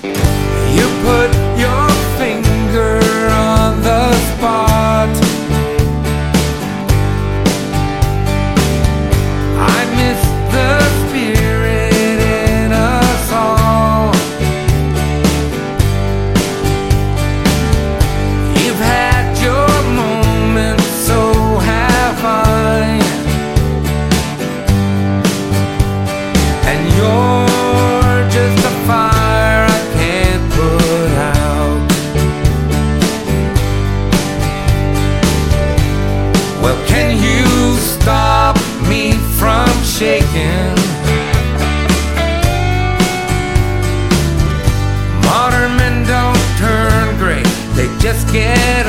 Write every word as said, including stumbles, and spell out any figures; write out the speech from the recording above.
You put your finger on the spot. I miss the spirit in us all. You've had your moments, so have I. And you're just a fire I can't put out. Well, can you stop me from shaking? Modern men don't turn gray, they just get